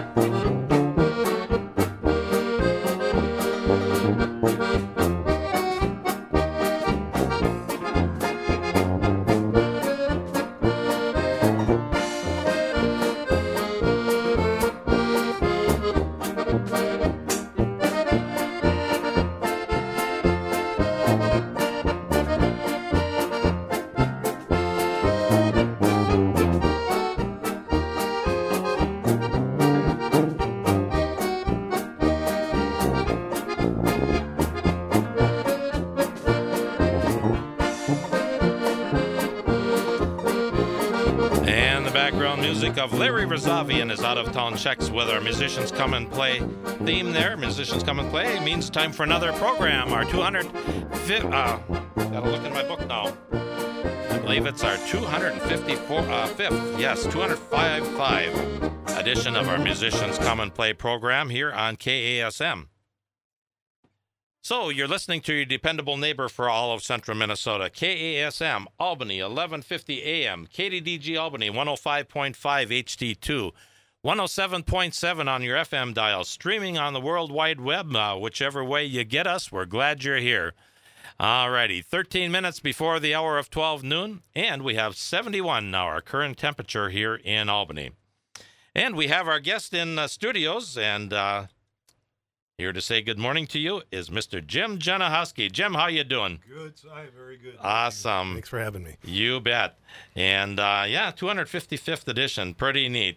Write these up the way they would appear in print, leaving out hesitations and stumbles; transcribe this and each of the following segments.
Music of Larry Razavi and his out-of-town checks with our Musicians Come and Play theme there. Musicians Come and Play means time for another program. Our 205th, gotta look in my book now. I believe it's our 255th, yes, 255 edition of our Musicians Come and Play program here on KASM. So, you're listening to your dependable neighbor for all of central Minnesota, KASM, Albany, 1150 AM, KDDG Albany, 105.5 HD2, 107.7 on your FM dial, streaming on the World Wide Web, whichever way you get us, we're glad you're here. Alrighty, 13 minutes before the hour of 12 noon, and we have 71 now, our current temperature here in Albany. And we have our guest in studios, and here to say good morning to you is Mr. Jim Genohusky. Jim, how you doing? Good, Si. Very good. Awesome. Thanks for having me. You bet. And, 255th edition. Pretty neat.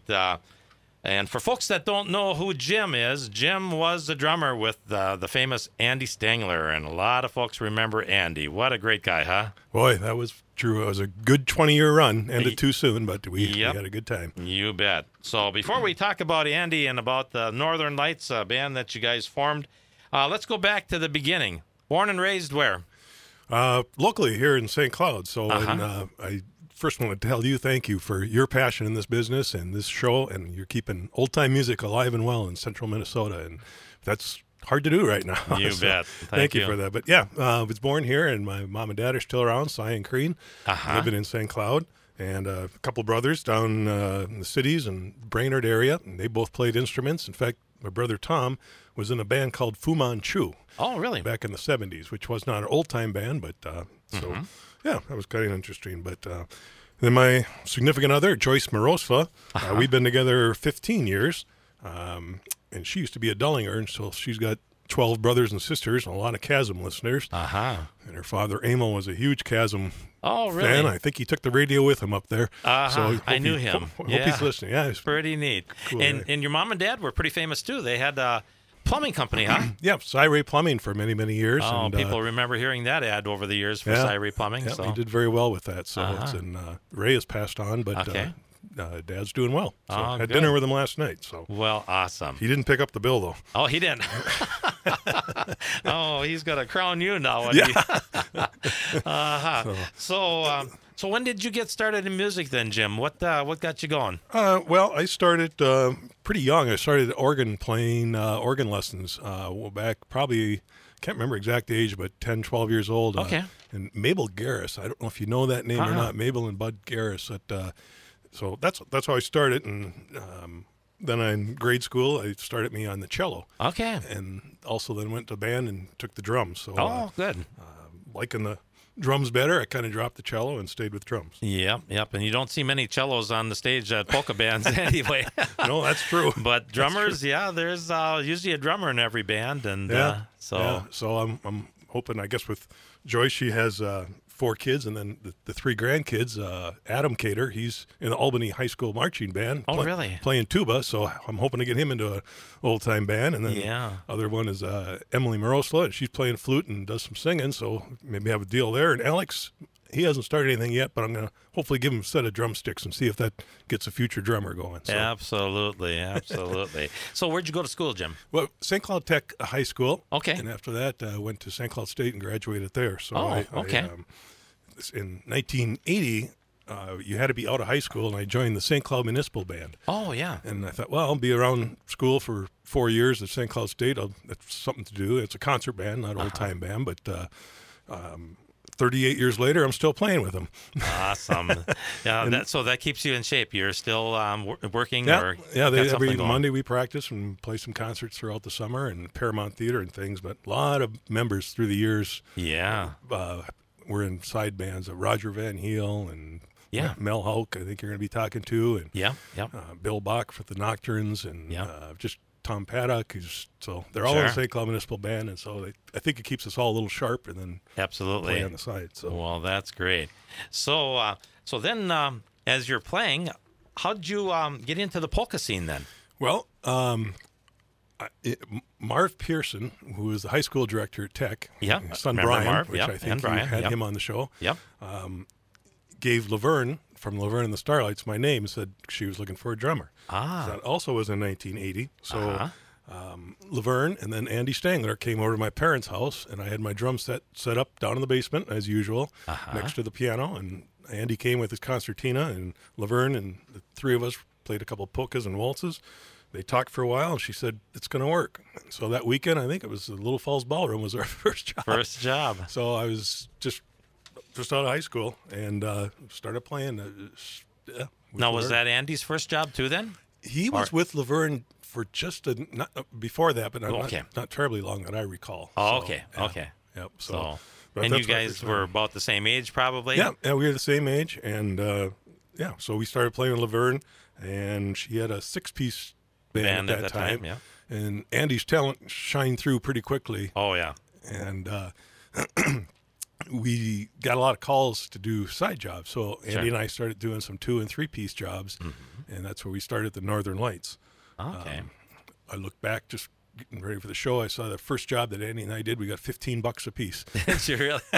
And for folks that don't know who Jim is, Jim was the drummer with the famous Andy Stangler, and a lot of folks remember Andy. What a great guy, huh? Boy, that was true. It was a good 20-year run. Ended too soon, but we had a good time. You bet. So before we talk about Andy and about the Northern Lights band that you guys formed, let's go back to the beginning. Born and raised where? Locally here in St. Cloud. So I first want to tell you thank you for your passion in this business and this show, and you're keeping old-time music alive and well in central Minnesota, and that's hard to do right now. You bet. Thank you for that. But yeah, I was born here, and my mom and dad are still around, Cy and Crean, living in St. Cloud, and a couple brothers down in the cities and Brainerd area, and they both played instruments. In fact, my brother Tom was in a band called Fu Manchu. Oh, really? Back in the 70s, which was not an old-time band, but yeah, that was kind of interesting. But then my significant other, Joyce Morosva, we've been together 15 years, and she used to be a Dullinger, and so she's got 12 brothers and sisters and a lot of Chasm listeners. And her father, Emil, was a huge Chasm fan. I think he took the radio with him up there. So I knew him. Hope he's listening. Yeah, it's pretty neat. Cool, and your mom and dad were pretty famous, too. They had a plumbing company, huh? Yeah, Cy-Ray Plumbing for many, many years. Oh, and, people remember hearing that ad over the years for Cy-Ray Plumbing. Yeah, so. he did very well with that. So and Ray has passed on, but Dad's doing well. So I had dinner with him last night. So well, awesome. He didn't pick up the bill, though. Oh, he didn't. Oh, he's going to crown you now. So when did you get started in music then, Jim? What got you going? Well, I started pretty young. I started organ playing, organ lessons back probably, can't remember exact age, but 10, 12 years old. Okay. And Mabel Garris, I don't know if you know that name or not, Mabel and Bud Garris. So that's how I started. And then in grade school, I started me on the cello. Okay. And also then went to band and took the drums. So, good. Liking the drums better, I kind of dropped the cello and stayed with drums. Yep. And you don't see many cellos on the stage at polka bands anyway. No, that's true. But drummers, there's usually a drummer in every band, and so I'm hoping. I guess with Joyce, she has 4 kids, and then the 3 grandkids. Adam Cater, he's in the Albany High School marching band. Really? Playing tuba, so I'm hoping to get him into an old-time band. And then the other one is Emily Morosla, and she's playing flute and does some singing, so maybe have a deal there. And Alex, he hasn't started anything yet, but I'm going to hopefully give him a set of drumsticks and see if that gets a future drummer going. So. Absolutely. So where'd you go to school, Jim? Well, St. Cloud Tech High School. Okay. And after that, I went to St. Cloud State and graduated there. So okay. In 1980, you had to be out of high school, and I joined the St. Cloud Municipal Band. Oh, yeah. And I thought, well, I'll be around school for 4 years at St. Cloud State. That's something to do. It's a concert band, not an old-time band, but 38 years later, I'm still playing with them. Awesome. Yeah, so that keeps you in shape. You're still working? Yeah, or every going? Monday we practice and play some concerts throughout the summer and Paramount Theater and things, but a lot of members through the years. Yeah. We're in side bands of Roger Van Heel and Mel Houck, I think you're going to be talking to, and Bill Bach for the Nocturnes, and just Tom Paddock, so they're all in the St. Cloud Municipal Band, and so I think it keeps us all a little sharp, and then play on the side. So well, that's great. So then as you're playing, how'd you get into the polka scene then? Well, Marv Pearson, who was the high school director at Tech, his son Brian, Marv, which I think you had him on the show, gave Laverne from Laverne and the Starlights my name and said she was looking for a drummer. That also was in 1980. So Laverne and then Andy Stangler came over to my parents' house, and I had my drum set up down in the basement, as usual, next to the piano. And Andy came with his concertina, and Laverne and the three of us played a couple of polkas and waltzes. They talked for a while, and she said, it's going to work. So that weekend, I think it was the Little Falls Ballroom was our first job. So I was just out of high school and started playing. Now, was that Andy's first job too then? He was with Laverne for just not before that, but not terribly long that I recall. Oh, okay. Yep. And you guys were about the same age probably? Yeah, we were the same age. And so we started playing with Laverne, and she had a 6-piece band at that time. Yeah. And Andy's talent shined through pretty quickly. Oh, yeah. And we got a lot of calls to do side jobs. So Andy and I started doing some 2- and 3-piece jobs, and that's where we started the Northern Lights. Okay. I look back, just getting ready for the show, I saw the first job that Andy and I did. We got $15 a piece. Did you really?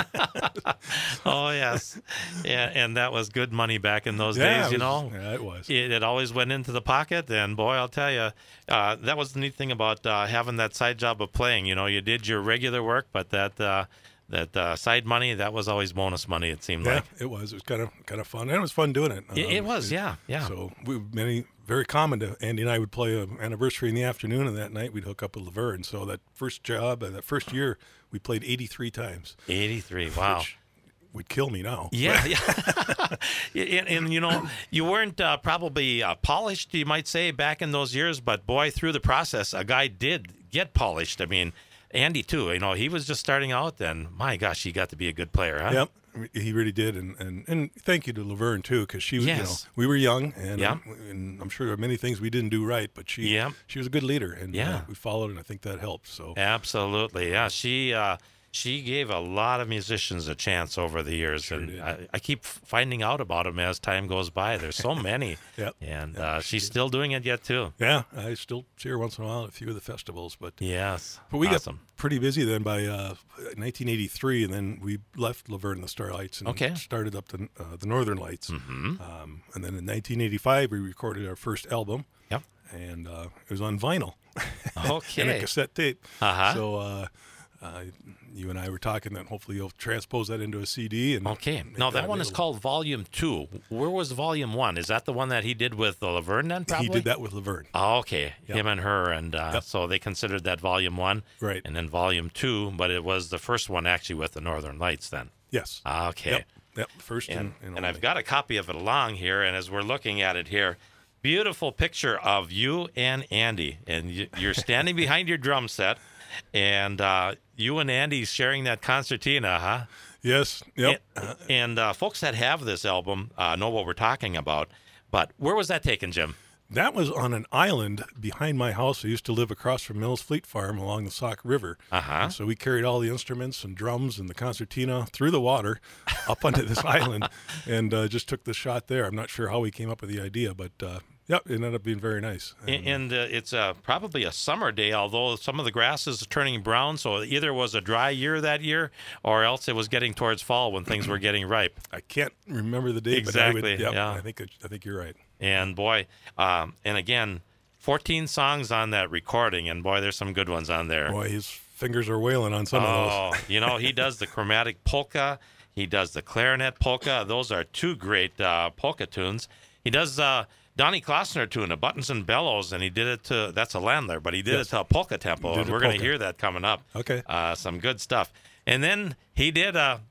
Oh, yes. Yeah, and that was good money back in those days, Yeah, it was. It always went into the pocket, and boy, I'll tell you, that was the neat thing about having that side job of playing. You know, you did your regular work, but that side money, that was always bonus money, it seemed like. Yeah, it was. It was kind of fun. And it was fun doing it. It was, yeah. So very common to Andy and I would play an anniversary in the afternoon, and that night we'd hook up with Laverne. So that first job, that first year, we played 83 times. 83, wow. Which would kill me now. Yeah. and you know, you weren't probably polished, you might say, back in those years, but boy, through the process, a guy did get polished. I mean, Andy too, you know, he was just starting out, and my gosh, he got to be a good player, huh? Yep, he really did, and thank you to Laverne too, because she was, we were young, and I'm sure there are many things we didn't do right, but she was a good leader, and we followed, and I think that helped. So absolutely, yeah, she gave a lot of musicians a chance over the years, and I keep finding out about them as time goes by. There's so many, and she's still doing it yet too. Yeah, I still see her once in a while at a few of the festivals. But we got pretty busy then by 1983, and then we left Laverne and the Starlights and started up the Northern Lights. And then in 1985, we recorded our first album. Yep, and it was on vinyl. Okay, and a cassette tape. So. You and I were talking that hopefully you'll transpose that into a CD. And now that one is called Volume 2. Where was Volume 1? Is that the one that he did with Laverne then, probably? He did that with Laverne. Oh, okay. Yep. Him and her. And so they considered that Volume 1. Right. And then Volume 2, but it was the first one actually with the Northern Lights then. Yes. Okay. Yep. First. And I've got a copy of it along here, and as we're looking at it here, beautiful picture of you and Andy. And you're standing behind your drum set. And you and Andy sharing that concertina, huh? Yes. Yep. And folks that have this album know what we're talking about. But where was that taken, Jim? That was on an island behind my house. I used to live across from Mills Fleet Farm along the Sauk River. And so we carried all the instruments and drums and the concertina through the water up onto this island and just took the shot there. I'm not sure how we came up with the idea, but it ended up being very nice. And it's probably a summer day, although some of the grass is turning brown. So either was a dry year that year, or else it was getting towards fall when things were getting ripe. I can't remember the date. Exactly. But I think you're right. And boy, and again, 14 songs on that recording, and boy, there's some good ones on there. Boy, his fingers are wailing on some of those. You know, he does the chromatic polka. He does the clarinet polka. Those are two great polka tunes. He does Donnie Klossner tune, a Buttons and Bellows, and he did it to, that's a Landler, but he did it to a polka tempo, and we're going to hear that coming up. Okay. Some good stuff. And then he did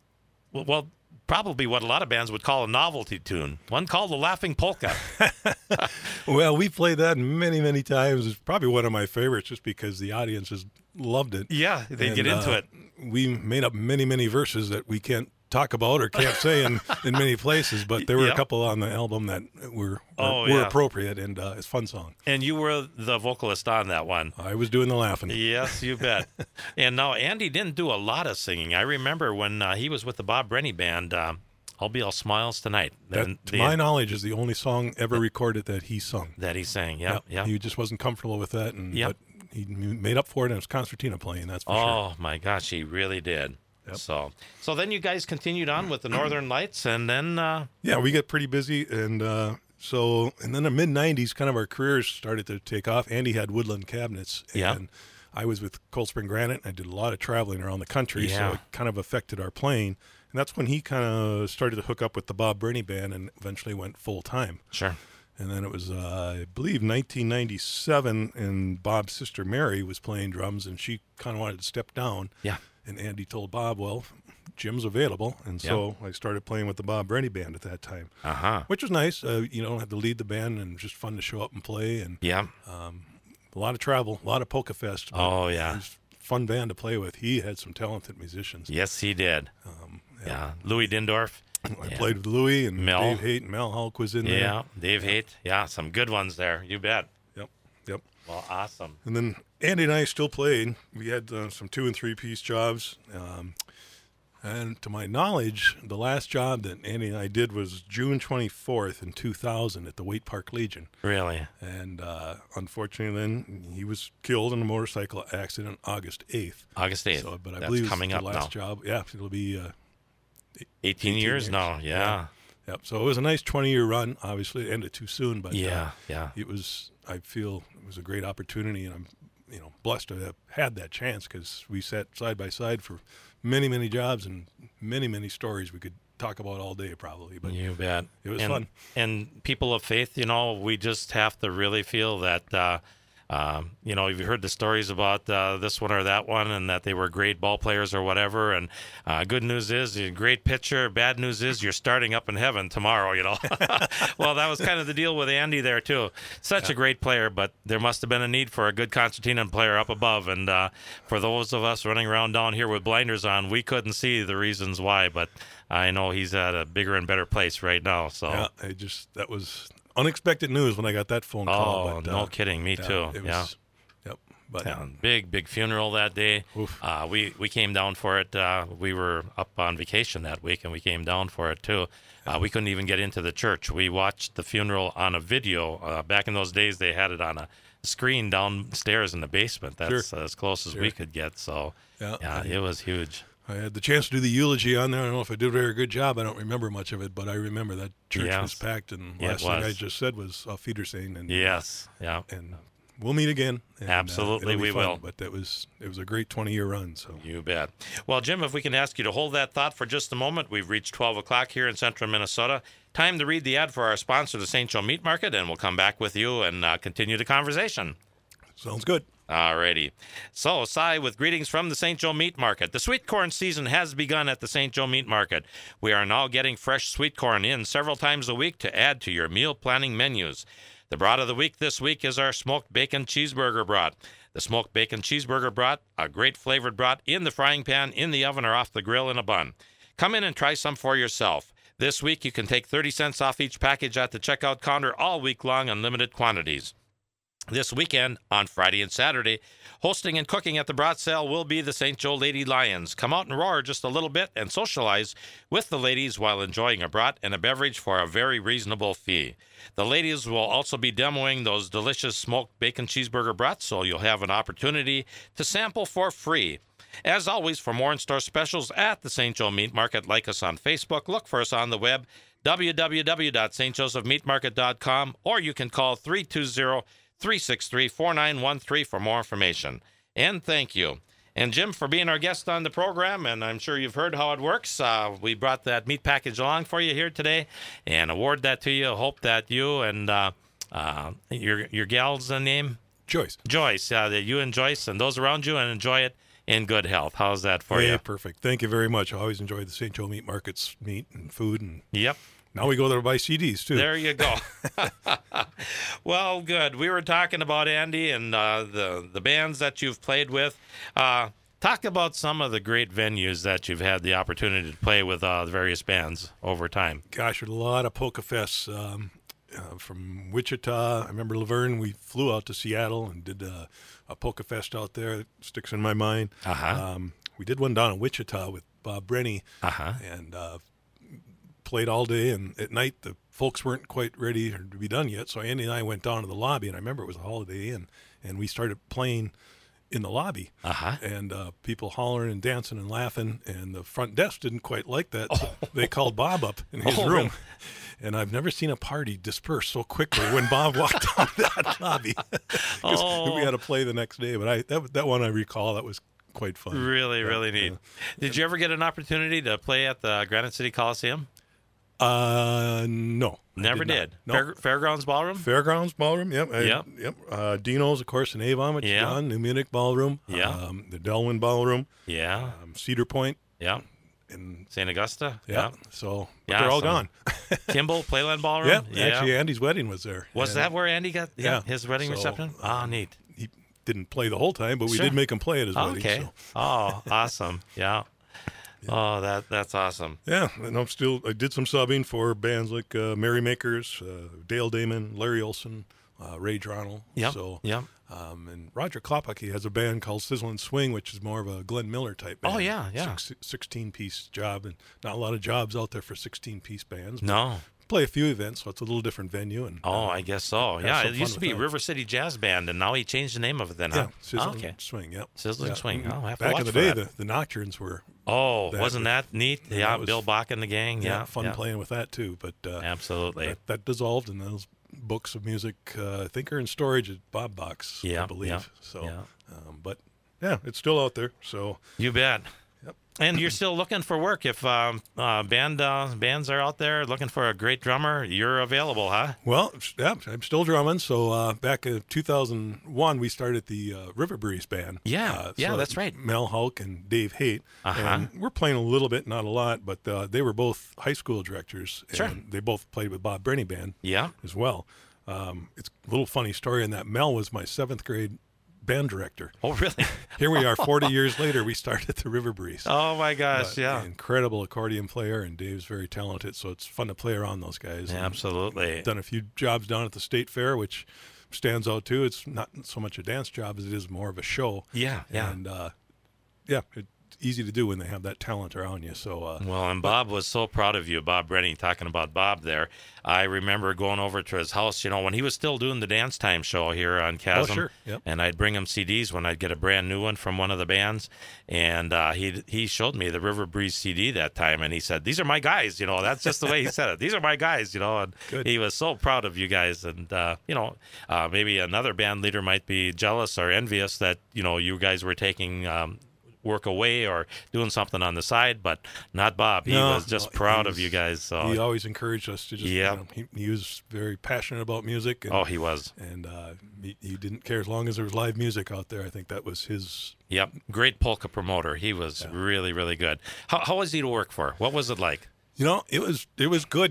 well, probably what a lot of bands would call a novelty tune. One called the Laughing Polka. Well, we played that many, many times. It's probably one of my favorites just because the audiences loved it. Yeah, they get into it. We made up many, many verses that we can't talk about or can't say in many places, but there were a couple on the album that were appropriate, and it's a fun song. And you were the vocalist on that one. I was doing the laughing. Yes, you bet. And now Andy didn't do a lot of singing. I remember when he was with the Bob Brenny Band, I'll Be All Smiles Tonight. That, to my knowledge, is the only song ever recorded that he sung. That he sang, yeah. He just wasn't comfortable with that, but he made up for it, and it was Concertina playing, that's for sure. Oh, my gosh, he really did. Yep. So then you guys continued on with the Northern Lights, and then... we got pretty busy, and then in the mid-'90s, kind of our careers started to take off. Andy had Woodland Cabinets, and I was with Cold Spring Granite. I did a lot of traveling around the country, so it kind of affected our playing. And that's when he kind of started to hook up with the Bob Brenny Band and eventually went full-time. Sure. And then it was, I believe, 1997, and Bob's sister Mary was playing drums, and she kind of wanted to step down. Yeah. And Andy told Bob, well, Jim's available. And so I started playing with the Bob Brenny Band at that time, which was nice. You don't have to lead the band, and just fun to show up and play. And a lot of travel, a lot of Polka Fest. Oh, yeah. It was a fun band to play with. He had some talented musicians. Yes, he did. Louis Dindorf. I played with Louis, and Mel. Dave Haight, and Mel Hulk was in there. Yeah, Dave Haight. Yeah, some good ones there. You bet. Yep. Well, awesome. And then Andy and I still played. We had some 2- and 3-piece jobs. And to my knowledge, the last job that Andy and I did was June 24th in 2000 at the Waite Park Legion. Really? And unfortunately, then he was killed in a motorcycle accident August 8th. August 8th. So, but I That's believe coming it's the up last now. job. Yeah, it'll be 18 years now. Yeah. Yep. So it was a nice 20-year run. Obviously, it ended too soon, but it was. I feel it was a great opportunity, and I'm blessed to have had that chance because we sat side by side for many, many jobs and many, many stories we could talk about all day probably. But you bet. It was fun. And people of faith, we just have to really feel that. You've heard the stories about this one or that one, and that they were great ball players or whatever. And good news is, you're a great pitcher. Bad news is, you're starting up in heaven tomorrow. Well, that was kind of the deal with Andy there too. Such a great player, but there must have been a need for a good concertina player up above. And for those of us running around down here with blinders on, we couldn't see the reasons why. But I know he's at a bigger and better place right now. So that was unexpected news when I got that phone call. Oh, no kidding. Me too. But big funeral that day. We came down for it. We were up on vacation that week, and we came down for it too. We couldn't even get into the church. We watched the funeral on a video. Back in those days, they had it on a screen downstairs in the basement. That's as close as we could get. So it was huge. I had the chance to do the eulogy on there. I don't know if I did a very good job. I don't remember much of it, but I remember that church was packed, and last thing I just said was Auf Wiedersehen. And and we'll meet again. And, absolutely, we will. But it was a great 20-year run. So you bet. Well, Jim, if we can ask you to hold that thought for just a moment. We've reached 12 o'clock here in central Minnesota. Time to read the ad for our sponsor, the St. Joe Meat Market, and we'll come back with you and continue the conversation. Sounds good. Alrighty. So, Cy with greetings from the St. Joe Meat Market. The sweet corn season has begun at the St. Joe Meat Market. We are now getting fresh sweet corn in several times a week to add to your meal planning menus. The brat of the week this week is our smoked bacon cheeseburger brat. The smoked bacon cheeseburger brat, a great flavored brat in the frying pan, in the oven, or off the grill in a bun. Come in and try some for yourself. This week you can take 30 cents off each package at the checkout counter all week long in limited quantities. This weekend, on Friday and Saturday, hosting and cooking at the brat sale will be the St. Joe Lady Lions. Come out and roar just a little bit and socialize with the ladies while enjoying a brat and a beverage for a very reasonable fee. The ladies will also be demoing those delicious smoked bacon cheeseburger brats, so you'll have an opportunity to sample for free. As always, for more in-store specials at the St. Joe Meat Market, like us on Facebook, look for us on the web, www.stjosephmeatmarket.com, or you can call 320-363-4913 for more information. And thank you. And Jim, for being our guest on the program, and I'm sure you've heard how it works. We brought that meat package along for you here today and award that to you. Hope that you and your gal's name? Joyce. Joyce, that you and Joyce and those around you and enjoy it in good health. How's that for you? Perfect. Thank you very much. I always enjoy the St. Joe Meat Market's meat and food. And Yep. now we go there to buy CDs, too. There you go. Well, good. We were talking about Andy and the bands that you've played with. Talk about some of the great venues that you've had the opportunity to play with the various bands over time. Gosh, there's a lot of polka fests from Wichita. I remember Laverne, we flew out to Seattle and did a polka fest out there. It sticks in my mind. We did one down in Wichita with Bob Brenny and played all day. And at night, the folks weren't quite ready to be done yet. So Andy and I went down to the lobby, and I remember it was a Holiday Inn, and we started playing in the lobby, and people hollering and dancing and laughing, and the front desk didn't quite like that. So they called Bob up in his room, really? and I've never seen a party disperse so quickly when Bob walked down that lobby. 'Cause we had to play the next day, but that one I recall, that was quite fun. Really neat. Did you ever get an opportunity to play at the Granite City Coliseum? No. Never did. No. Fairgrounds Ballroom? Fairgrounds Ballroom, yep. Dino's, of course, in Avon, which is gone. New Munich Ballroom. Yeah. The Delwyn Ballroom. Yeah. Cedar Point. Yeah. And St. Augusta? Yeah. So they're all gone. Kimball, Playland Ballroom? Yeah. Actually, Andy's wedding was there. Was that where Andy got his wedding reception? Neat. He didn't play the whole time, but we did make him play at his wedding. Okay. So. Awesome. Yeah. Oh, that's awesome. Yeah, and I did some subbing for bands like Merrymakers, Dale Damon, Larry Olson, Ray Dronell. Yep. So, yep. And Roger Klopak, he has a band called Sizzle and Swing, which is more of a Glenn Miller type band. Oh, yeah. 16-piece job, and not a lot of jobs out there for 16-piece bands. No. Play a few events, so it's a little different venue. And I guess so. Yeah, it used to be River City Jazz Band, and now he changed the name of it then, huh? Sizzle and Swing, yep. Sizzle and Swing. Oh, I have to Back watch in the for day, that. the Nocturnes were... wasn't that neat? Yeah, was, Bill Bach and the gang. Yeah, fun playing with that, too. But absolutely. That dissolved, and those books of music, I think, are in storage at Bob Box, I believe. Yeah, so, but, it's still out there. So you bet. Yep. And you're still looking for work. If bands are out there looking for a great drummer, you're available, huh? Well, yeah, I'm still drumming. So back in 2001, we started the River Breeze Band. That's right. Mel Hulk and Dave Haight. And we're playing a little bit, not a lot, but they were both high school directors. Sure. And they both played with Bob Brenny Band as well. It's a little funny story in that Mel was my 7th grade band director. Oh, really? Here we are 40 years later. We started the River Breeze. Oh, my gosh, yeah. Incredible accordion player, and Dave's very talented, so it's fun to play around those guys. Yeah, absolutely. Done a few jobs down at the State Fair, which stands out, too. It's not so much a dance job as it is more of a show. Yeah. And, it's easy to do when they have that talent around you. So and Bob was so proud of you, Bob Brenny, talking about Bob there. I remember going over to his house, when he was still doing the Dance Time show here on Chasm. Oh, sure. Yep. And I'd bring him CDs when I'd get a brand new one from one of the bands. And he showed me the River Breeze CD that time, and he said, "These are my guys." That's just the way he said it. "These are my guys." And Good. He was so proud of you guys. And maybe another band leader might be jealous or envious that you guys were taking work away or doing something on the side, but not Bob. He was just proud of you guys. So he always encouraged us to just. He was very passionate about music. And, he was. And he didn't care as long as there was live music out there. I think that was his. Yep, great polka promoter. He was really, really good. How was he to work for? What was it like? It was good.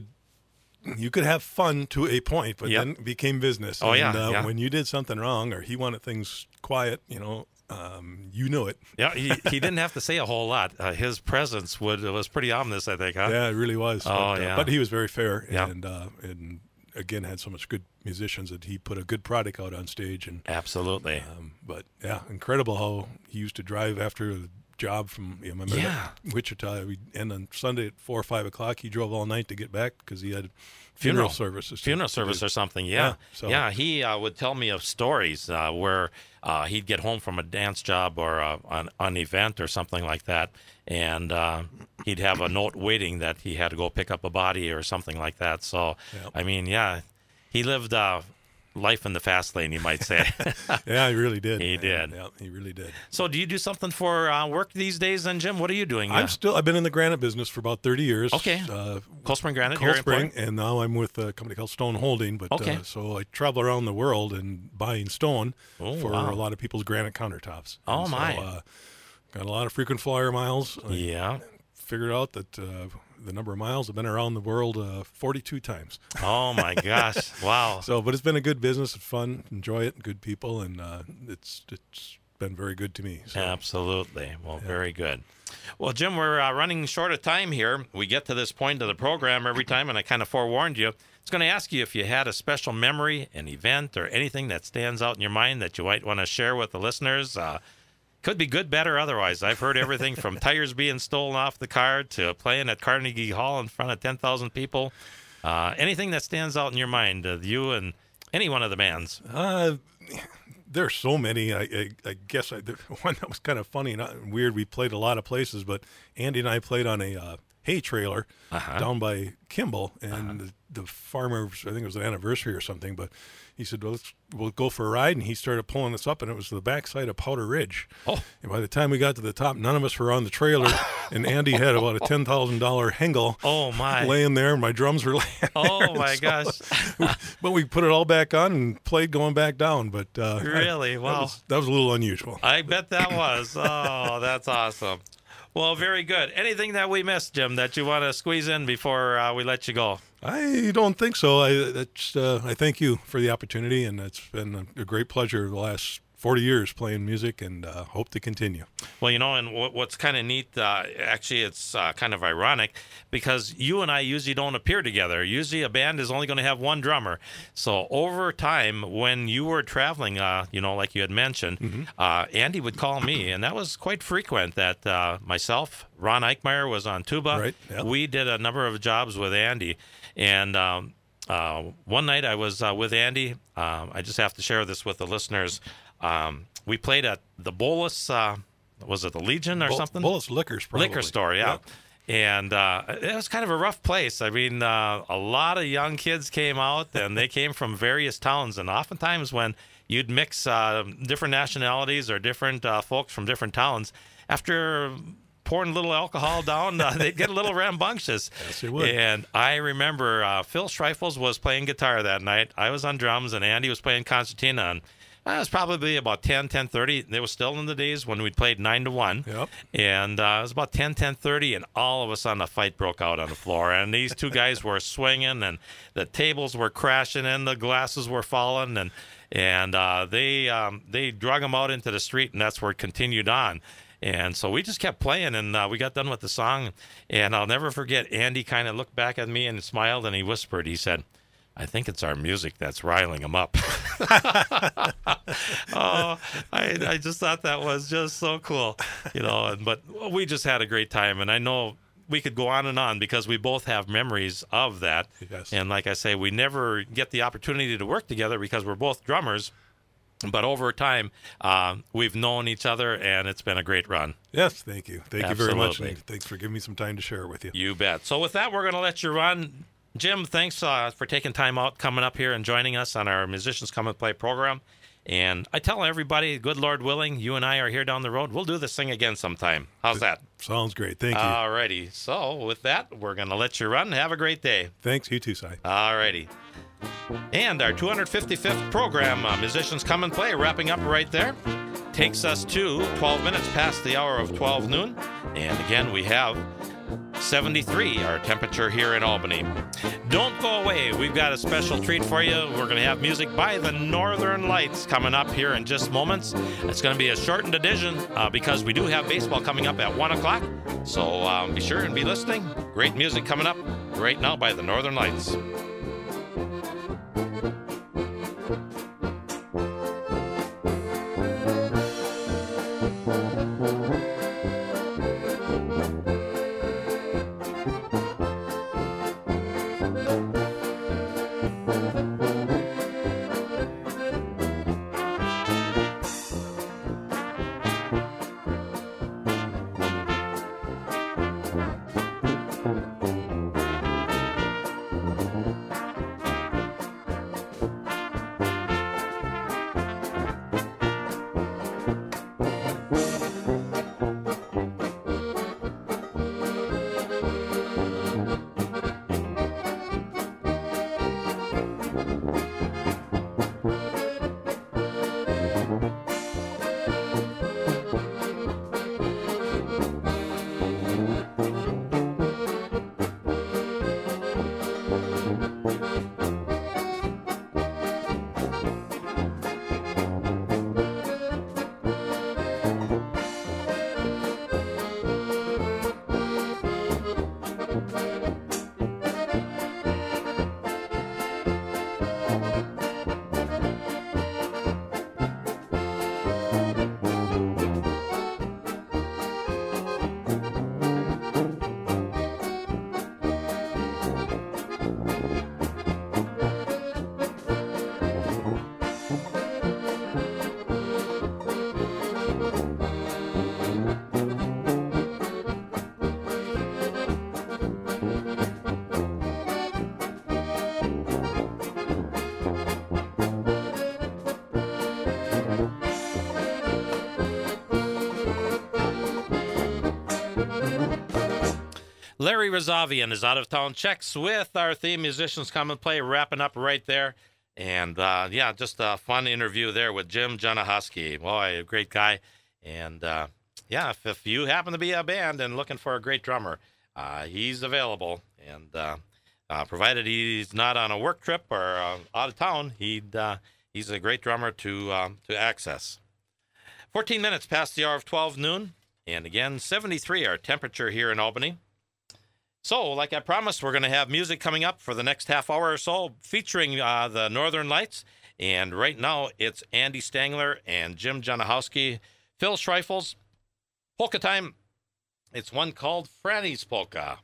You could have fun to a point, but then it became business. When you did something wrong or he wanted things quiet, you knew it. Yeah, he didn't have to say a whole lot. His presence was pretty ominous, I think, huh? Yeah, it really was. But he was very fair, Yeah. and again had so much good musicians that he put a good product out on stage. And absolutely. But incredible how he used to drive after a job from Wichita. We'd end on Sunday at 4 or 5 o'clock. He drove all night to get back because he had funeral services. Funeral service or something, he would tell me of stories where he'd get home from a dance job or an event or something like that, and he'd have a note waiting that he had to go pick up a body or something like that. So, he lived life in the fast lane, you might say. Yeah, he really did. He did. Yeah, he really did. So do you do something for work these days then, Jim? What are you doing? I've been in the granite business for about 30 years. Okay. Cold Spring Granite. Cold Spring, and now I'm with a company called Stone Holding. But so I travel around the world and buying stone for a lot of people's granite countertops. Oh, and my. Got a lot of frequent flyer miles. Yeah. Figured out that the number of miles have been around the world 42 times. Oh, my gosh. Wow. So, but it's been a good business. It's fun. Enjoy it. Good people. And it's been very good to me. So. Absolutely. Well, very good. Well, Jim, we're running short of time here. We get to this point of the program every time, and I kind of forewarned you. I was going to ask you if you had a special memory, an event, or anything that stands out in your mind that you might want to share with the listeners. Could be good, bad, or otherwise. I've heard everything from tires being stolen off the car to playing at Carnegie Hall in front of 10,000 people. Anything that stands out in your mind, you and any one of the bands? There are so many. I guess the one that was kind of funny and weird, we played a lot of places, but Andy and I played on a hay trailer down by Kimball, and the farmer, I think it was an anniversary or something, but he said, well, we'll go for a ride, and he started pulling us up, and it was the backside of Powder Ridge. Oh. And by the time we got to the top, none of us were on the trailer, and Andy had about a $10,000 Hengel laying there, and my drums were laying Oh, my gosh. But we put it all back on and played going back down. But really? Wow. That was a little unusual. I bet that was. Oh, that's awesome. Well, very good. Anything that we missed, Jim, that you want to squeeze in before we let you go? I don't think so. I thank you for the opportunity, and it's been a great pleasure the last 40 years playing music, and hope to continue. Well, and what's kind of neat, actually, it's kind of ironic, because you and I usually don't appear together. Usually a band is only going to have one drummer. So over time, when you were traveling, like you had mentioned, Andy would call me, and that was quite frequent that myself, Ron Eichmeyer was on tuba. Right, yep. We did a number of jobs with Andy, and one night I was with Andy. I just have to share this with the listeners. We played at the Bolus, was it the Legion or something? Bolus Liquors, probably. Liquor store, yeah. Yep. And it was kind of a rough place. I mean, a lot of young kids came out, and they came from various towns. And oftentimes when you'd mix different nationalities or different folks from different towns, after pouring a little alcohol down, they'd get a little rambunctious. Yes, they would. And I remember Phil Streifels was playing guitar that night. I was on drums, and Andy was playing concertina. And it was probably about 10:30. They were still in the days when we played 9 to 1. Yep. And it was about 10:30, and all of a sudden a fight broke out on the floor. And these two guys were swinging, and the tables were crashing, and the glasses were falling, and they drug them out into the street, and that's where it continued on. And so we just kept playing, and we got done with the song. And I'll never forget, Andy kind of looked back at me and smiled, and he whispered, he said, "I think it's our music that's riling them up." Oh, I just thought that was just so cool, but we just had a great time, and I know we could go on because we both have memories of that. Yes. And like I say, we never get the opportunity to work together because we're both drummers, but over time, we've known each other, and it's been a great run. Yes, thank you. Thank you very much, Absolutely. and thanks for giving me some time to share it with you. You bet. So with that, we're going to let you run. Jim, thanks for taking time out, coming up here and joining us on our Musicians Come and Play program. And I tell everybody, good Lord willing, you and I are here down the road. We'll do this thing again sometime. How's that? Sounds great. Thank you. All righty. So with that, we're going to let you run. Have a great day. Thanks. You too, Si. All righty. And our 255th program, Musicians Come and Play, wrapping up right there, takes us to 12 minutes past the hour of 12 noon. And again, we have 73, our temperature here in Albany. Don't go away. We've got a special treat for you. We're going to have music by the Northern Lights coming up here in just moments. It's going to be a shortened edition because we do have baseball coming up at 1 o'clock. So be sure and be listening. Great music coming up right now by the Northern Lights. Larry Razavian is Out of Town Checks with our theme Musicians Come and Play, wrapping up right there. And, just a fun interview there with Jim Janahusky. Boy, a great guy. And, if you happen to be a band and looking for a great drummer, he's available. And provided he's not on a work trip or out of town, he's a great drummer to access. 14 minutes past the hour of 12 noon. And again, 73 our temperature here in Albany. So, like I promised, we're going to have music coming up for the next half hour or so featuring the Northern Lights. And right now, it's Andy Stangler and Jim Janahowski, Phil Schreifels. Polka time. It's one called Franny's Polka.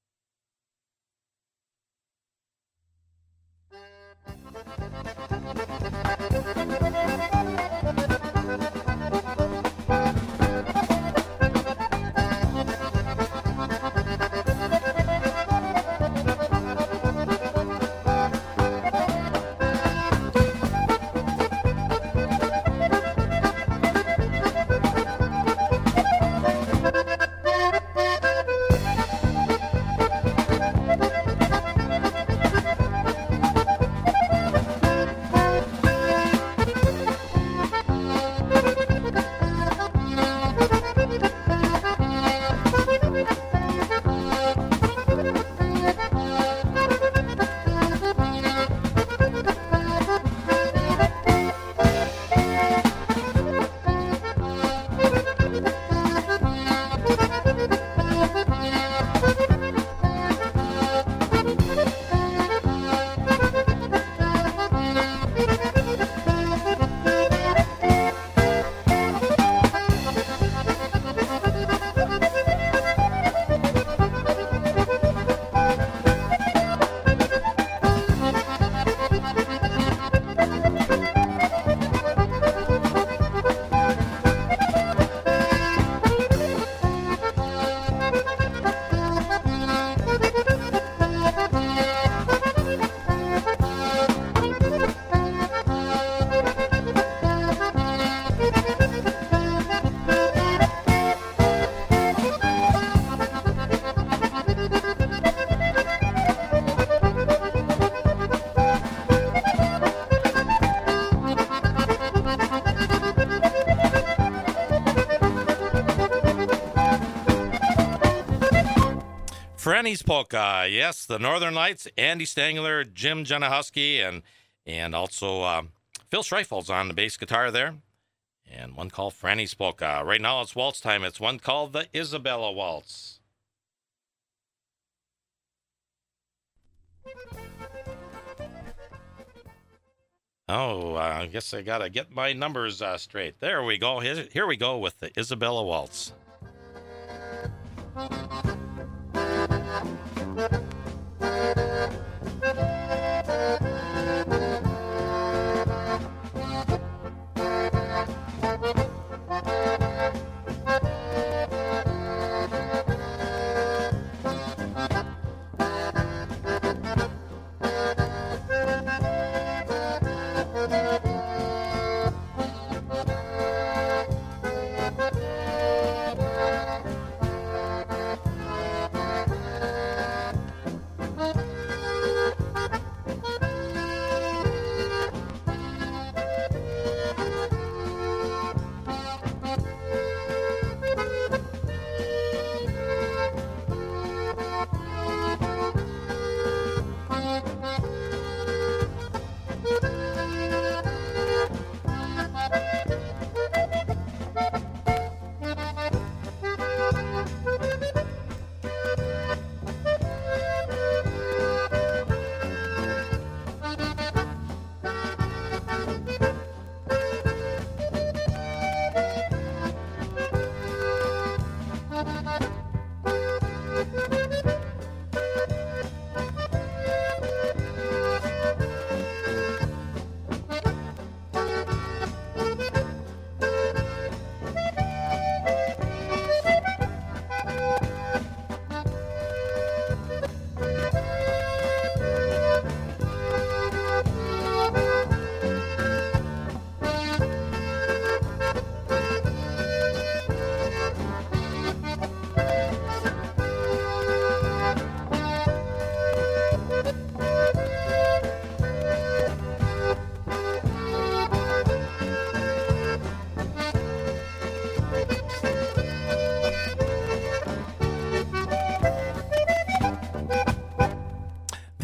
Franny's Polka, yes, the Northern Lights, Andy Stangler, Jim Janahowski, and also Phil Schreifels on the bass guitar there, and one called Franny's Polka. Right now it's waltz time. It's one called the Isabella Waltz. Oh, I guess I got to get my numbers straight. There we go. Here we go with the Isabella Waltz.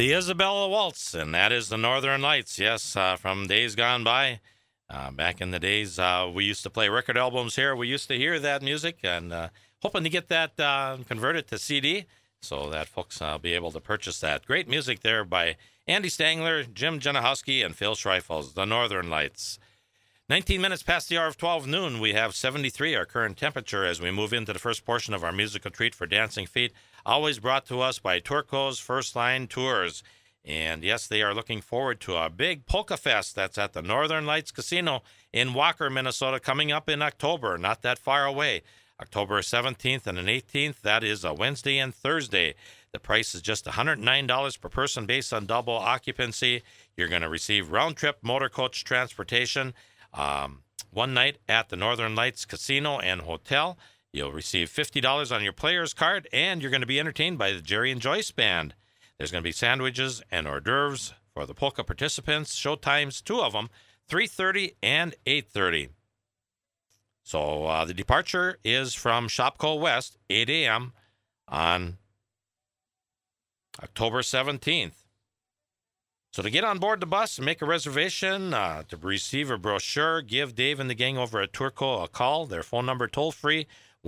The Isabella Waltz, and that is the Northern Lights. Yes, from days gone by. Back in the days, we used to play record albums here. We used to hear that music, and hoping to get that converted to CD so that folks will be able to purchase that. Great music there by Andy Stangler, Jim Janahowski, and Phil Schreifels, the Northern Lights. 19 minutes past the hour of 12 noon, we have 73, our current temperature, as we move into the first portion of our musical treat for Dancing Feet, always brought to us by Turco's First Line Tours. And yes, they are looking forward to a big polka fest that's at the Northern Lights Casino in Walker, Minnesota, coming up in October, not that far away. October 17th and 18th, that is a Wednesday and Thursday. The price is just $109 per person based on double occupancy. You're going to receive round-trip motor coach transportation, one night at the Northern Lights Casino and Hotel. You'll receive $50 on your player's card, and you're going to be entertained by the Jerry and Joyce Band. There's going to be sandwiches and hors d'oeuvres for the polka participants. Show times, two of them, 3:30 and 8:30. So the departure is from Shopko West, 8 a.m. on October 17th. So to get on board the bus and make a reservation, to receive a brochure, give Dave and the gang over at Turco a call. Their phone number toll-free,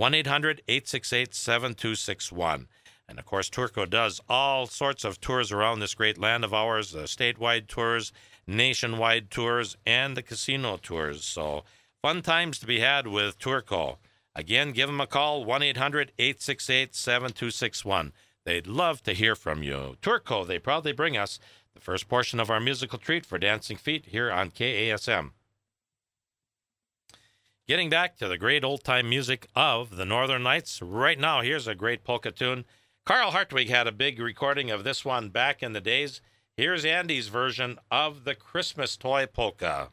1-800-868-7261. And, of course, Turco does all sorts of tours around this great land of ours, statewide tours, nationwide tours, and the casino tours. So fun times to be had with Turco. Again, give them a call, 1-800-868-7261. They'd love to hear from you. Turco, they proudly bring us the first portion of our musical treat for Dancing Feet here on KASM. Getting back to the great old-time music of the Northern Lights, right now, here's a great polka tune. Carl Hartwig had a big recording of this one back in the days. Here's Andy's version of the Christmas Toy Polka.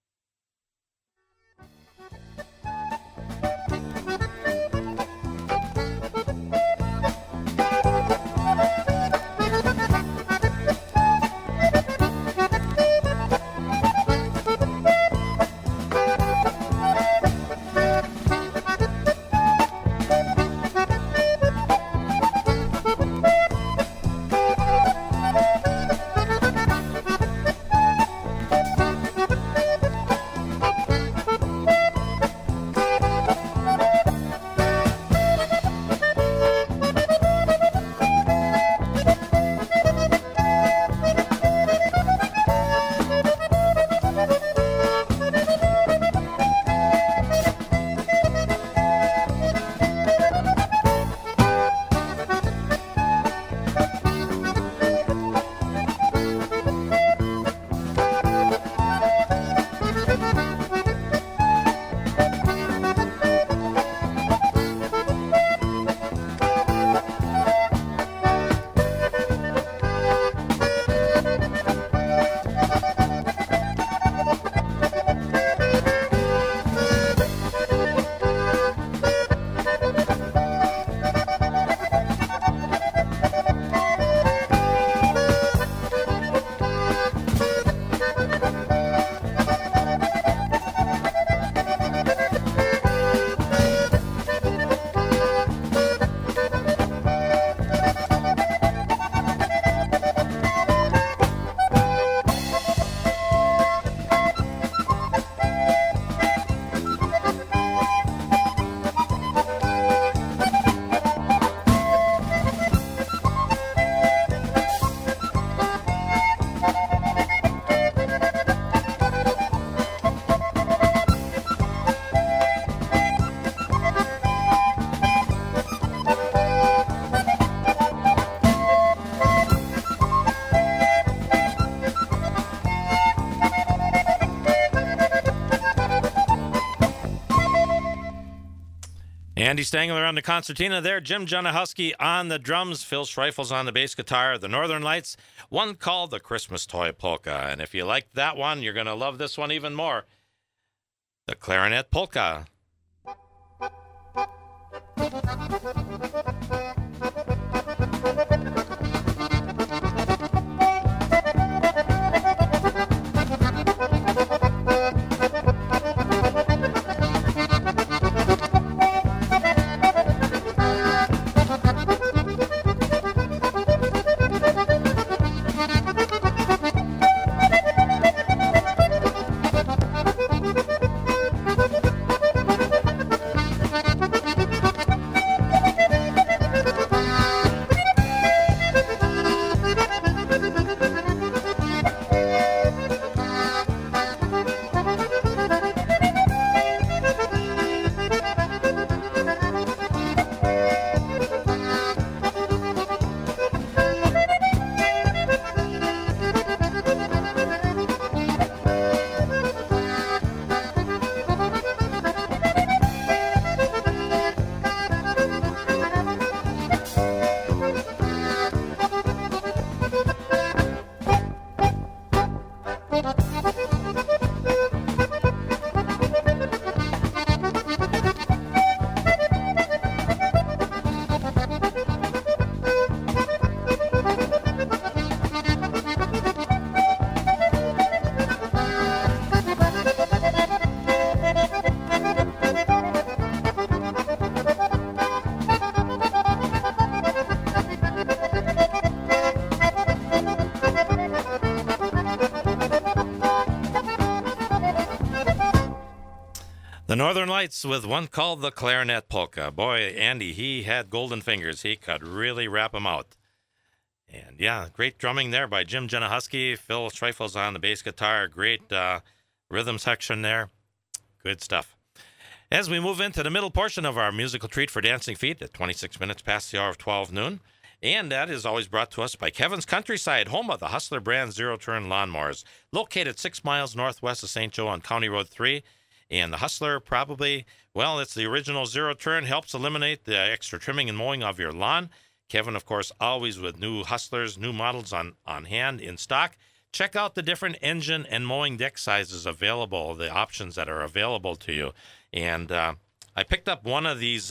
Andy Stangler on the concertina there, Jim Janahowski on the drums, Phil Schreifels on the bass guitar, the Northern Lights, one called the Christmas Toy Polka. And if you liked that one, you're going to love this one even more, the Clarinet Polka. Northern Lights with one called the Clarinet Polka. Boy, Andy, he had golden fingers. He could really rap them out. And yeah, great drumming there by Jim Jenahusky. Phil Schreifels on the bass guitar. Great rhythm section there. Good stuff. As we move into the middle portion of our musical treat for Dancing Feet at 26 minutes past the hour of 12 noon. And that is always brought to us by Kevin's Countryside, home of the Hustler brand zero-turn lawnmowers. Located 6 miles northwest of St. Joe on County Road 3. And the Hustler probably, well, it's the original zero-turn, helps eliminate the extra trimming and mowing of your lawn. Kevin, of course, always with new Hustlers, new models on hand in stock. Check out the different engine and mowing deck sizes available, the options that are available to you. And I picked up one of these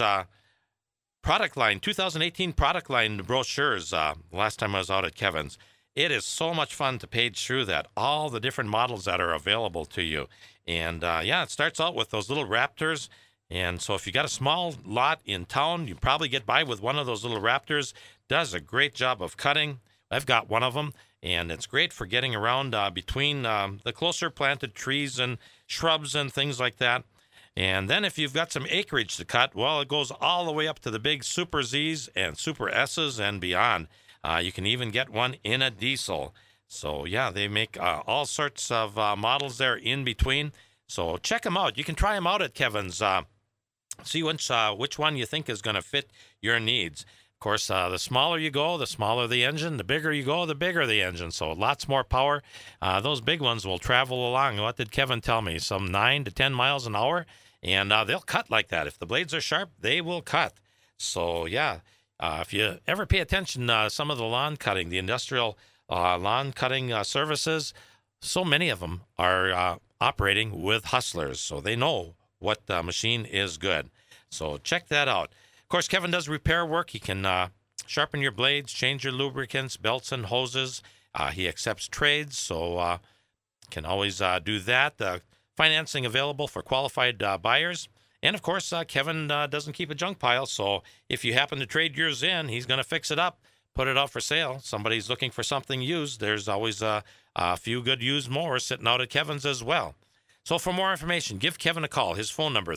product line, 2018 product line brochures last time I was out at Kevin's. It is so much fun to page through that, all the different models that are available to you. And yeah, it starts out with those little Raptors. And so if you got a small lot in town, you probably get by with one of those little Raptors. Does a great job of cutting. I've got one of them, and it's great for getting around between the closer planted trees and shrubs and things like that. And then if you've got some acreage to cut, well, it goes all the way up to the big Super Zs and Super S's and beyond. You can even get one in a diesel. So, yeah, they make all sorts of models there in between. So check them out. You can try them out at Kevin's. See which one you think is going to fit your needs. Of course, the smaller you go, the smaller the engine. The bigger you go, the bigger the engine. So lots more power. Those big ones will travel along. What did Kevin tell me? Some 9 to 10 miles an hour. And they'll cut like that. If the blades are sharp, they will cut. So, yeah, if you ever pay attention to some of the lawn cutting, the industrial lawn cutting services, so many of them are operating with Hustlers. So they know what machine is good. So check that out. Of course, Kevin does repair work. He can sharpen your blades, change your lubricants, belts, and hoses. He accepts trades, so can always do that. Financing available for qualified buyers. And, of course, Kevin doesn't keep a junk pile, so if you happen to trade yours in, he's going to fix it up, put it out for sale. Somebody's looking for something used. There's always a few good used mowers sitting out at Kevin's as well. So for more information, give Kevin a call. His phone number,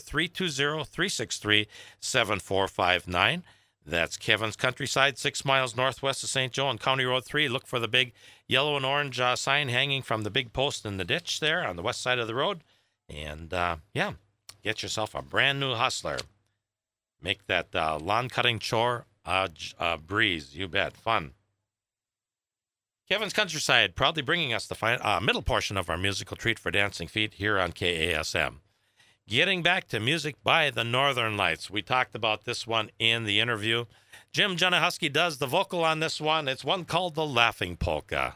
320-363-7459. That's Kevin's Countryside, 6 miles northwest of St. Joe on County Road 3. Look for the big yellow and orange sign hanging from the big post in the ditch there on the west side of the road. And, yeah, get yourself a brand new Hustler. Make that lawn cutting chore a breeze. You bet. Fun. Kevin's Countryside, proudly bringing us the middle portion of our musical treat for Dancing Feet here on KASM. Getting back to music by the Northern Lights. We talked about this one in the interview. Jim Jenahusky does the vocal on this one. It's one called The Laughing Polka.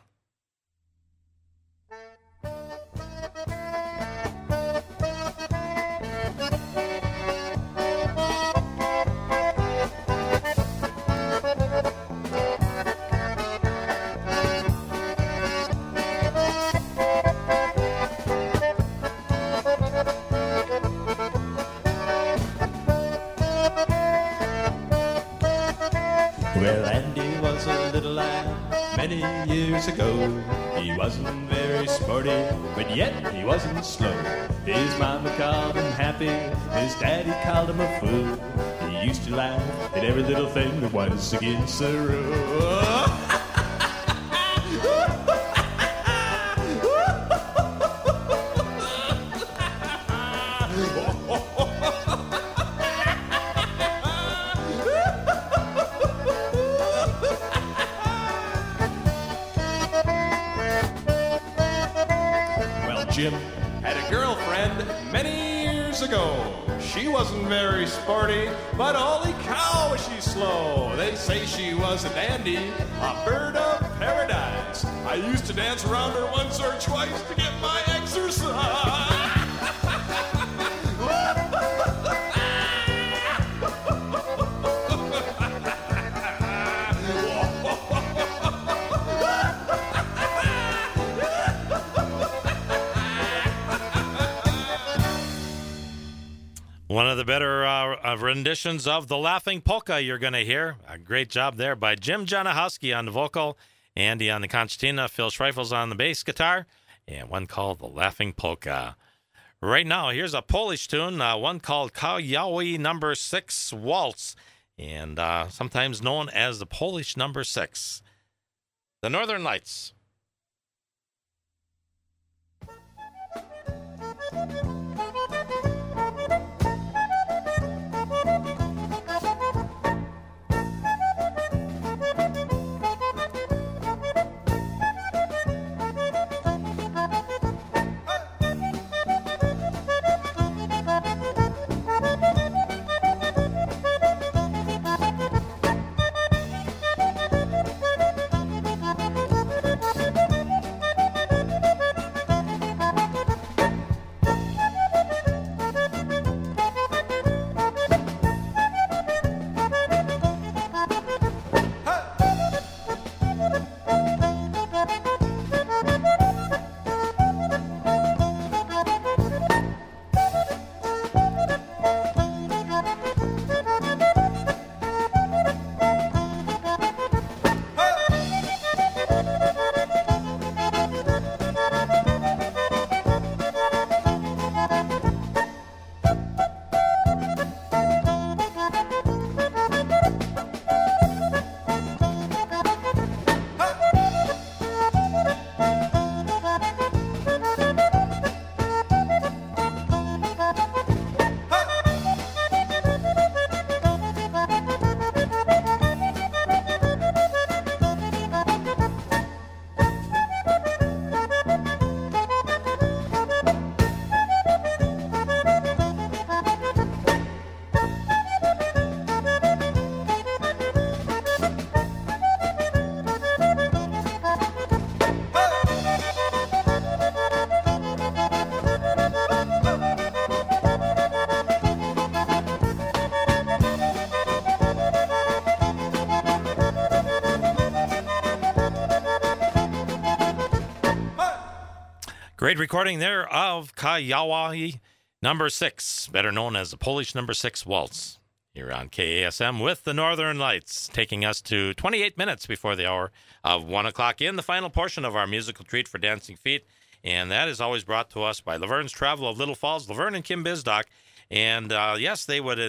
Well, Andy was a little lad many years ago. He wasn't very sporty, but yet he wasn't slow. His mama called him happy, his daddy called him a fool. He used to laugh at every little thing that was against the rule. Jim had a girlfriend many years ago. She wasn't very sporty, but holy cow was she slow. They say she was a dandy, a bird of paradise. I used to dance around her once or twice to get my exercise. One of the better renditions of The Laughing Polka you're going to hear. A great job there by Jim Jenahusky on the vocal, Andy on the concertina, Phil Schreifels on the bass guitar, and one called The Laughing Polka. right now, here's a Polish tune, one called Kajawi Number 6 Waltz, and sometimes known as the Polish Number 6. The Northern Lights. Great recording there of Kajawi Number 6, better known as the Polish Number 6 Waltz, here on KASM with the Northern Lights, taking us to 28 minutes before the hour of 1 o'clock in the final portion of our musical treat for Dancing Feet. And that is always brought to us by Laverne's Travel of Little Falls, Laverne and Kim Bisdock. And yes, they would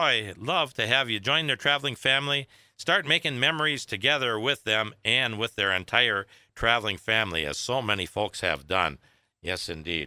love to have you join their traveling family, start making memories together with them and with their entire traveling family, as so many folks have done. Yes, indeed.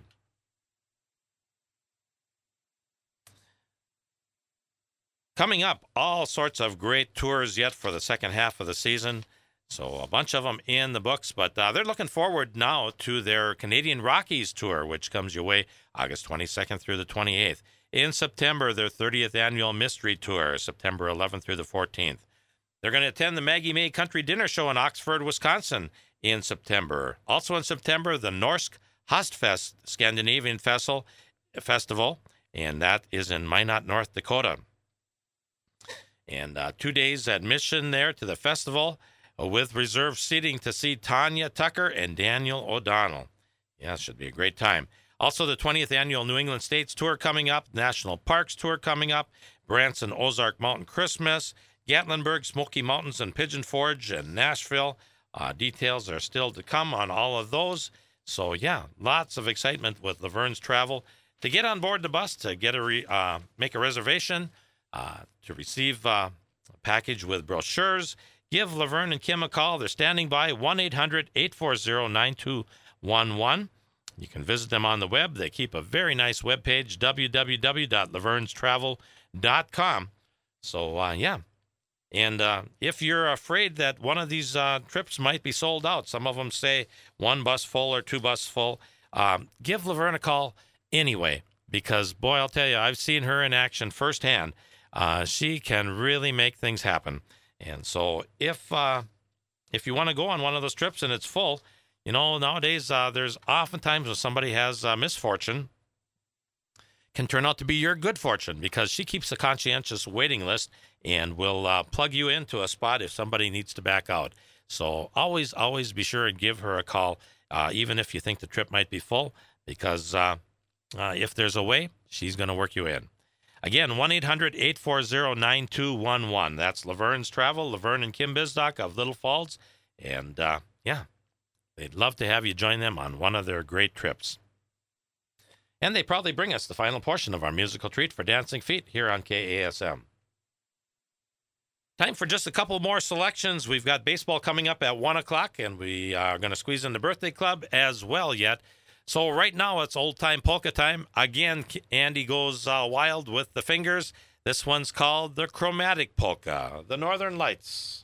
Coming up, all sorts of great tours yet for the second half of the season. So a bunch of them in the books, but they're looking forward now to their Canadian Rockies tour, which comes your way August 22nd through the 28th. In September, their 30th annual Mystery Tour, September 11th through the 14th. They're going to attend the Maggie May Country Dinner Show in Oxford, Wisconsin in September. Also in September, the Norsk Høstfest Scandinavian Festival, and that is in Minot, North Dakota. And 2 days admission there to the festival with reserved seating to see Tanya Tucker and Daniel O'Donnell. Yeah, it should be a great time. Also, the 20th Annual New England States Tour coming up, National Parks Tour coming up, Branson Ozark Mountain Christmas, Gatlinburg, Smoky Mountains, and Pigeon Forge, and Nashville. Details are still to come on all of those. So, yeah, lots of excitement with Laverne's Travel. To get on board the bus, to get make a reservation, to receive a package with brochures, give Laverne and Kim a call. They're standing by, 1-800-840-9211. You can visit them on the web. They keep a very nice webpage, www.lavernestravel.com. So, yeah. And if you're afraid that one of these trips might be sold out, some of them say one bus full or two bus full, give Laverne a call anyway, because, boy, I'll tell you, I've seen her in action firsthand. She can really make things happen. And so if you want to go on one of those trips and it's full, you know, nowadays there's oftentimes when somebody has misfortune, can turn out to be your good fortune, because she keeps a conscientious waiting list and will plug you into a spot if somebody needs to back out. So always be sure and give her a call, even if you think the trip might be full, because if there's a way, she's going to work you in. Again, 1-800-840-9211. That's Laverne's Travel, Laverne and Kim Bisdock of Little Falls. And, yeah, they'd love to have you join them on one of their great trips. And they proudly bring us the final portion of our musical treat for Dancing Feet here on KASM. Time for just a couple more selections. We've got baseball coming up at 1 o'clock, and we are going to squeeze in the birthday club as well yet. So right now it's old-time polka time. Again, Andy goes wild with the fingers. This one's called the Chromatic Polka, the Northern Lights.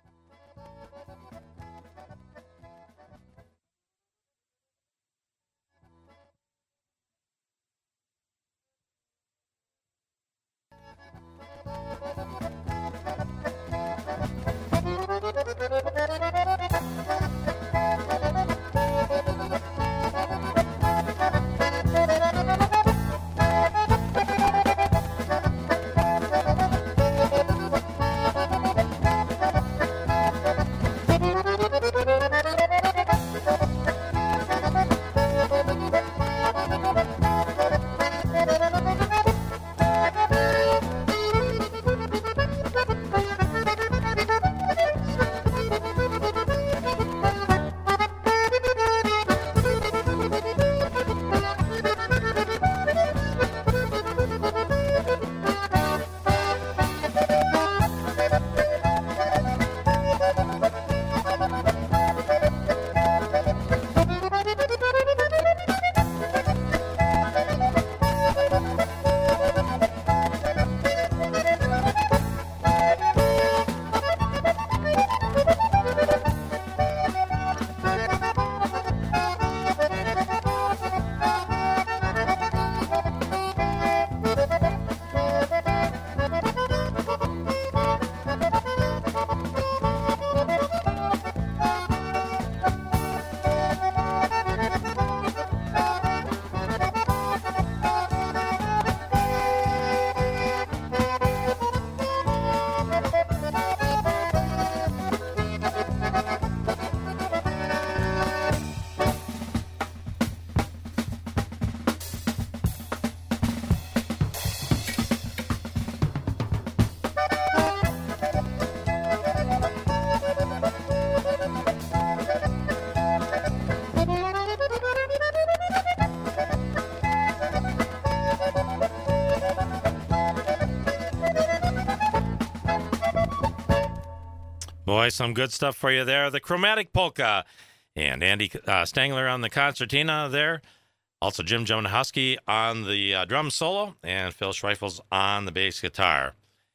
Boy, some good stuff for you there. The Chromatic Polka. And Andy Stangler on the concertina there. Also Jim Jonahowski on the drum solo. And Phil Schreifels on the bass guitar.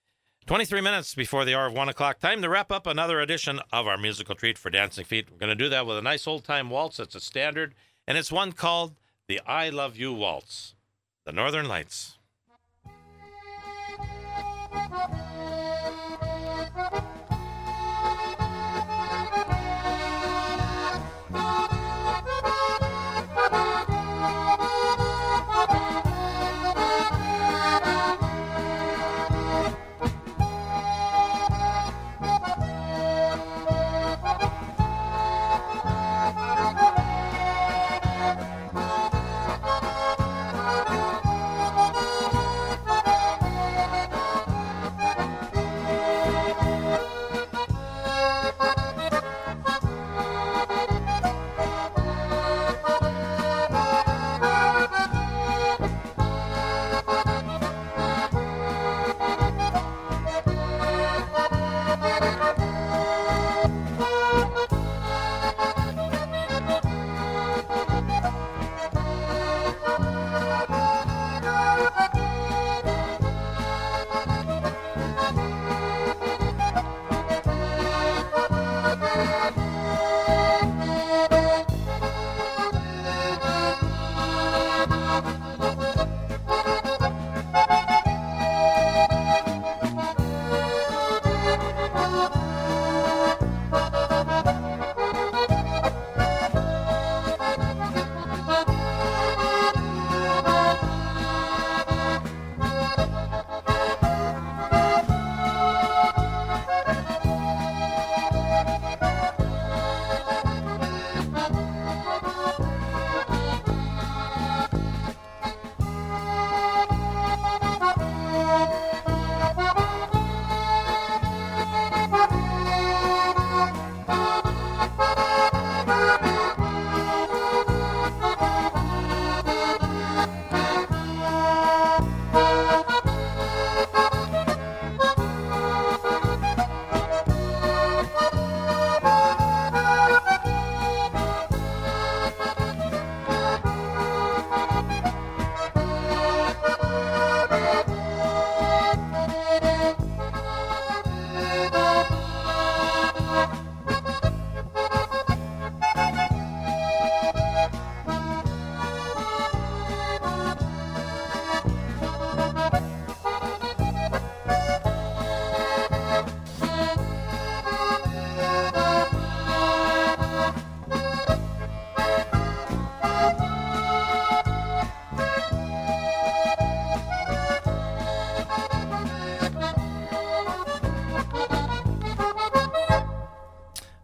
23 minutes before the hour of 1 o'clock. Time to wrap up another edition of our musical treat for Dancing Feet. We're going to do that with a nice old-time waltz. It's a standard. And it's one called the I Love You Waltz. The Northern Lights.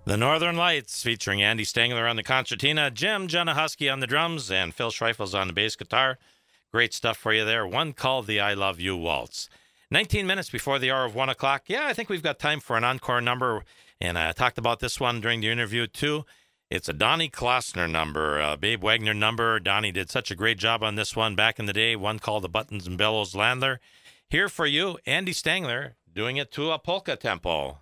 The Northern Lights, featuring Andy Stangler on the concertina, Jim Janahusky on the drums, and Phil Schreifels on the bass guitar. Great stuff for you there. One called the I Love You Waltz. 19 minutes before the hour of 1 o'clock. Yeah, I think we've got time for an encore number, and I talked about this one during the interview, too. It's a Donnie Klossner number, Babe Wagner number. Donnie did such a great job on this one back in the day, one called the Buttons and Bellows Landler. Here for you, Andy Stangler, doing it to a polka tempo.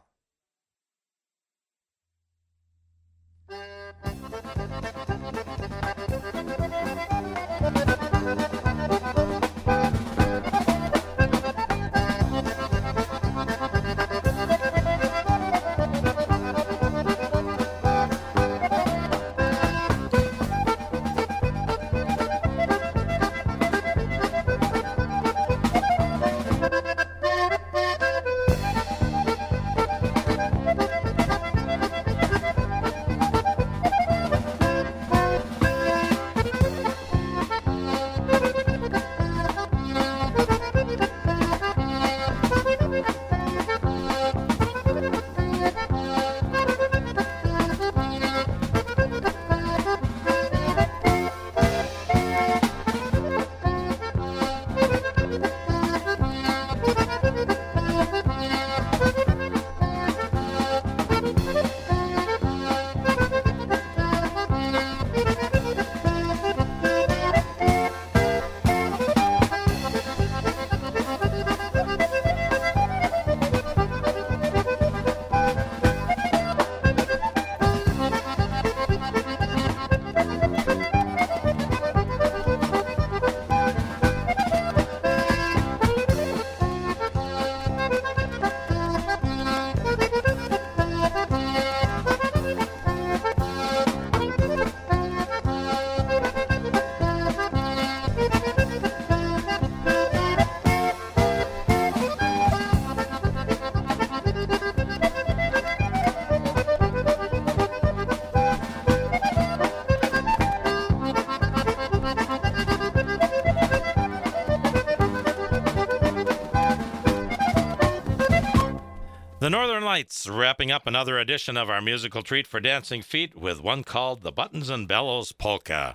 The Northern Lights, wrapping up another edition of our musical treat for dancing feet with one called the Buttons and Bellows Polka.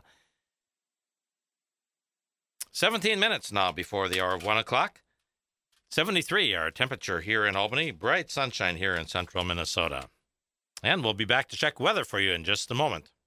17 minutes now before the hour of 1 o'clock. 73, our temperature here in Albany. Bright sunshine here in central Minnesota. And we'll be back to check weather for you in just a moment.